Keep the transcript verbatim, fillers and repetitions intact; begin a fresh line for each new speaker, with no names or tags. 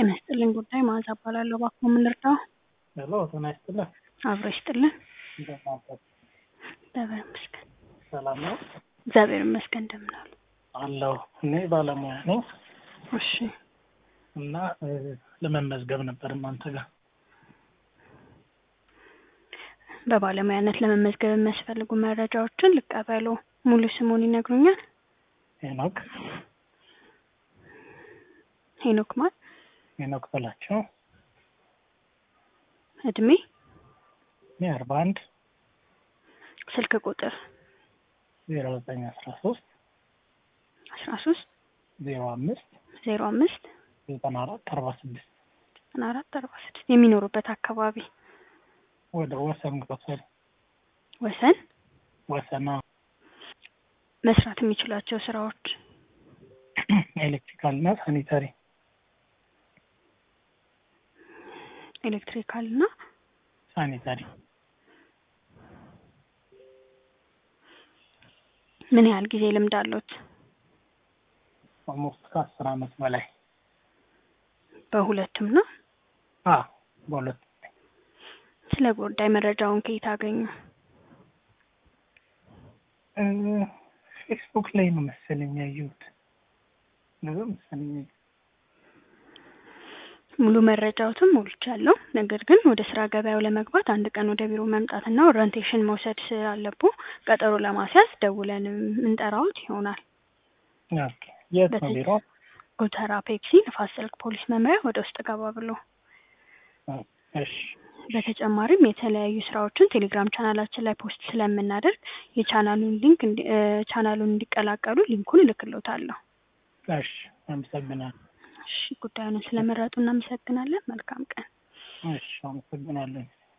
ጤና ይስጥልኝ ጉዳይ መዓዛ እባላለሁ። እባክዎ ምን ልርዳዎ?
ሄሎ ጤና ይስጥልኝ።
አብሮ ይስጥልን።
እንደምን አደሩ?
እግዚአብሔር ይመስገን።
ሰላም ነው?
እግዚአብሔር ይመስገን። እንደምን አሉ?
አለሁ። እኔ ባለሙያ ነኝ
እሺ።
እና ለመመዝገብ ነበር እናንተ ጋር።
በባለሙያነት ለመመዝገብ የሚያስፈልጉ መረጃዎችን ልቀበሉ። ሙሉ ስሙን ይነግሩኛል?
ሄኖክ
ሄኖክ ማን?
ሄኖክ በላቸው።
እድሜ?
እኔ አርባ አንድ
ስልክ ቁጥር?
ዜሮ ዘጠኝ አስራ ሶስት
አስራ ሶስት
ዜሮ አምስት
ዜሮ አምስት
ዘጠና አራት አርባ ስድስት
ዘጠና አራት አርባ ስድስት የሚኖሩበት አካባቢ?
ወደ ወሰን ግሮሰሪ።
ወሰን?
ወሰና።
መስራት የሚችላቸው ስራዎች?
ኤሌክትሪካል እና ሳኒታሪ።
ኤሌክትሪካል እና
ሳኒታሪ።
ምን ያህል ጊዜ ልምድ አለዎት?
ኦልሞስት ከአስር አመት በላይ።
በሁለቱም ነው?
አዎ በሁለቱም።
ስለ ጉዳይ መረጃውን ከየት አገኙ?
ፌስቡክ ላይ ነው መሰለኝ ያየሁት። ነው መሰለኝ።
ሙሉ መረጃዎትን ሞልቻለሁ። ነገር ግን ወደ ስራ ገበያው ለመግባት አንድ ቀን ወደ ቢሮ መምጣትና ኦሪንቴሽን መውሰድ ስላለብዎ ቀጠሮ ለማስያዝ ደውለን እንጠራዎት ይሆናል።
ኦኬ። የት ነው ቢሮ?
ጎተራ ፔፕሲ ንፋስ ስልክ ፖሊስ መምሪያ ወደ ውስጥ ገባ ብሎ።
እሺ።
በተጨማሪም የተለያዩ ስራዎችን ቴሌግራም ቻናላችን ላይ ፖስት ስለምናደርግ የቻናሉን ሊንክ ቻናሉን እንዲቀላቀሉ ሊንኩን እልክልዎታለሁ።
እሺ፣ አመሰግናለሁ።
እሺ፣ ጉዳዩን ስለመረጡ እናመሰግናለን። መልካም ቀን።
እሺ፣ አመሰግናለሁ።